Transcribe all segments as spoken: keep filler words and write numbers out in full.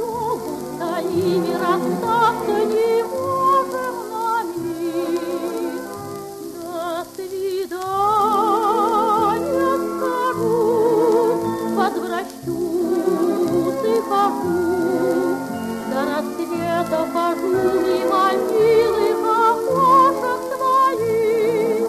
долгу стоим и расстаться не можем на миг. До свидания скажу, возвращусь и хожу, до рассвета хожу мимо милых окошек твоих.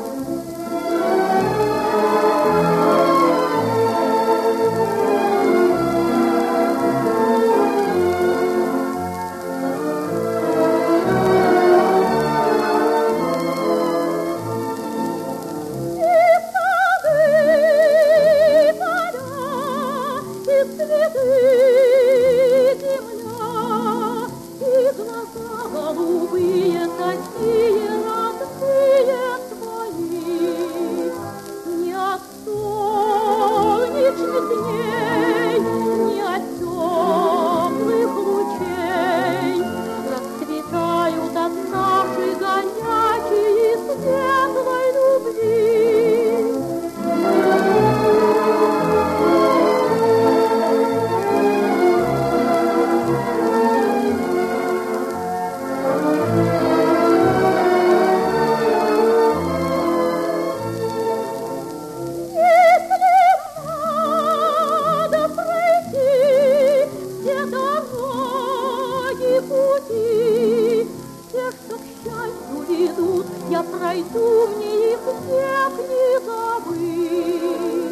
Голубые такие родные твои, не от солнечных дней, не от теплых лучей расцветают от нашей горячей и светлой любви. Пути, те, что к счастью ведут, я пройду, мне их век не забыть.